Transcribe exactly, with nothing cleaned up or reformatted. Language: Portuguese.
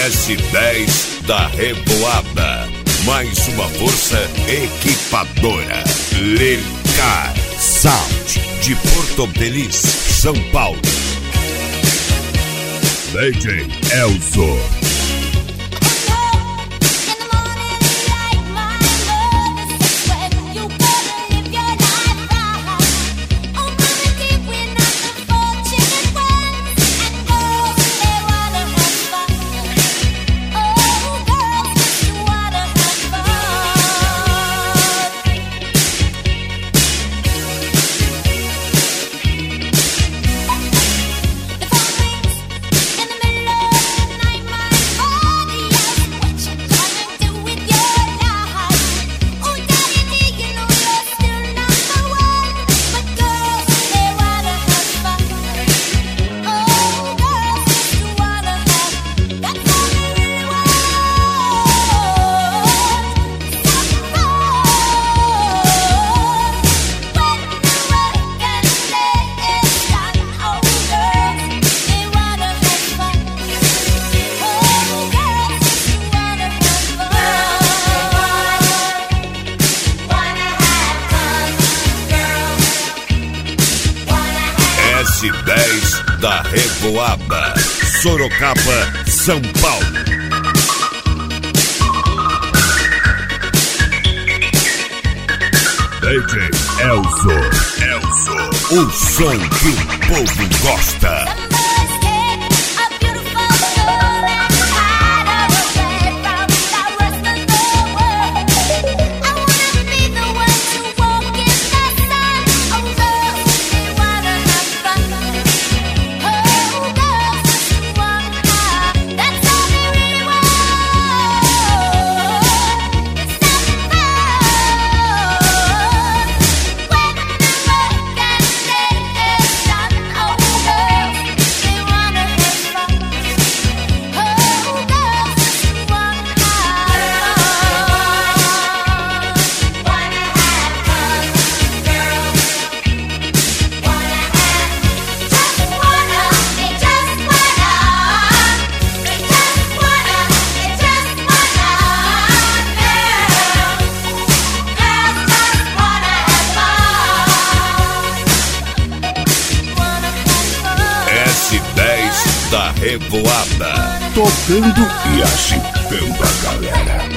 S dez da Revoada. Mais uma força equipadora. Lelcar Sound de Porto Feliz, São Paulo. D J Elzo. S dez da Revoada, Sorocaba, São Paulo. D J Elzo, Elzo, o som que o povo gosta. S dez da Revoada, tocando e agitando a galera.